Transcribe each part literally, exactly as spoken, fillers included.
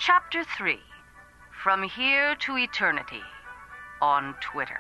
Chapter three, From Here to Eternity, on Twitter.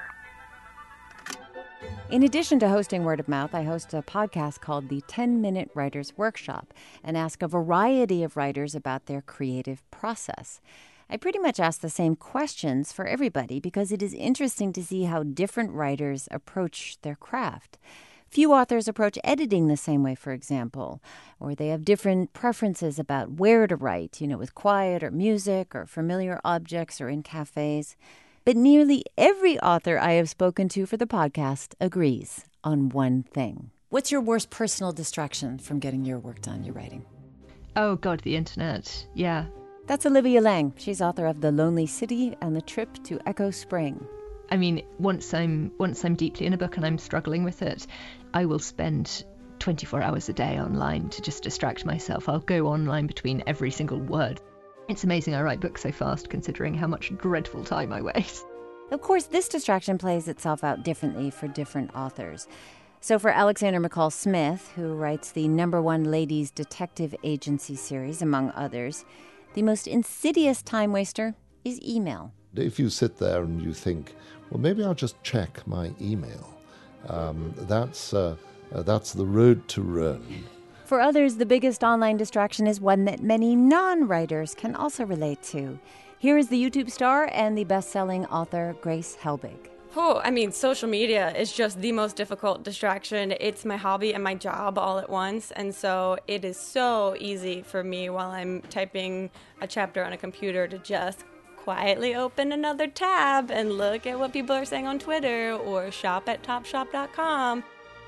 In addition to hosting Word of Mouth, I host a podcast called the ten-Minute Writers Workshop and ask a variety of writers about their creative process. I pretty much ask the same questions for everybody because it is interesting to see how different writers approach their craft. Few authors approach editing the same way, for example, or they have different preferences about where to write, you know, with quiet or music or familiar objects or in cafes. But nearly every author I have spoken to for the podcast agrees on one thing. What's your worst personal distraction from getting your work done, your writing? Oh, God, the internet. Yeah. That's Olivia Laing. She's author of The Lonely City and The Trip to Echo Spring. I mean, once I'm once I'm deeply in a book and I'm struggling with it, I will spend twenty-four hours a day online to just distract myself. I'll go online between every single word. It's amazing I write books so fast, considering how much dreadful time I waste. Of course, this distraction plays itself out differently for different authors. So for Alexander McCall Smith, who writes the number one ladies detective agency series, among others, the most insidious time waster is email. If you sit there and you think, well, maybe I'll just check my email, um, that's uh, uh, that's the road to ruin. For others, the biggest online distraction is one that many non-writers can also relate to. Here is the YouTube star and the best-selling author Grace Helbig. Oh, I mean, social media is just the most difficult distraction. It's my hobby and my job all at once, and so it is so easy for me while I'm typing a chapter on a computer to just quietly open another tab and look at what people are saying on Twitter or shop at topshop dot com.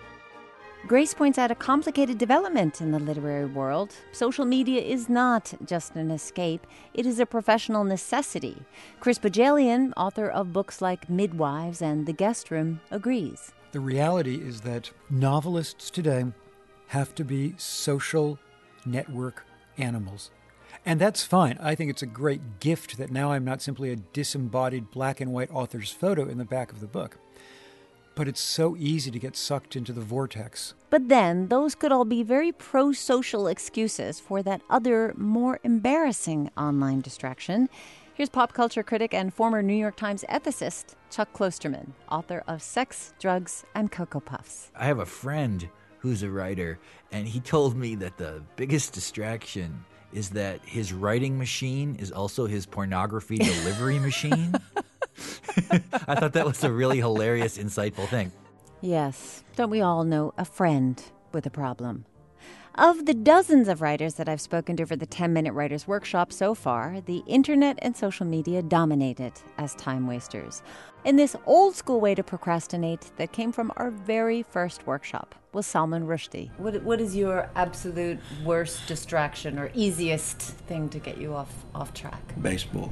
Grace points out a complicated development in the literary world. Social media is not just an escape. It is a professional necessity. Chris Bohjalian, author of books like Midwives and The Guest Room, agrees. The reality is that novelists today have to be social network animals. And that's fine. I think it's a great gift that now I'm not simply a disembodied black and white author's photo in the back of the book. But it's so easy to get sucked into the vortex. But then, those could all be very pro-social excuses for that other, more embarrassing online distraction. Here's pop culture critic and former New York Times ethicist Chuck Klosterman, author of Sex, Drugs, and Cocoa Puffs. I have a friend who's a writer, and he told me that the biggest distraction is that his writing machine is also his pornography delivery machine. I thought that was a really hilarious, insightful thing. Yes, don't we all know a friend with a problem? Of the dozens of writers that I've spoken to for the ten-Minute Writers Workshop so far, the internet and social media dominated as time wasters. In this old-school way to procrastinate that came from our very first workshop was Salman Rushdie. What What is your absolute worst distraction or easiest thing to get you off, off track? Baseball.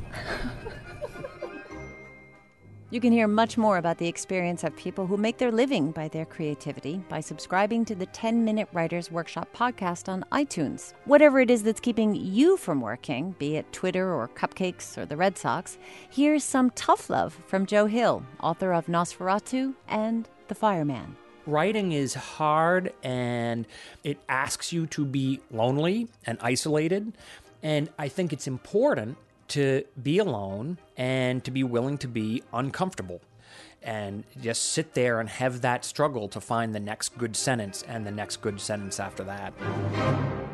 You can hear much more about the experience of people who make their living by their creativity by subscribing to the ten-Minute Writers Workshop podcast on iTunes. Whatever it is that's keeping you from working, be it Twitter or cupcakes or the Red Sox, here's some tough love from Joe Hill, author of Nosferatu and The Fireman. Writing is hard, and it asks you to be lonely and isolated, and I think it's important to be alone and to be willing to be uncomfortable and just sit there and have that struggle to find the next good sentence and the next good sentence after that.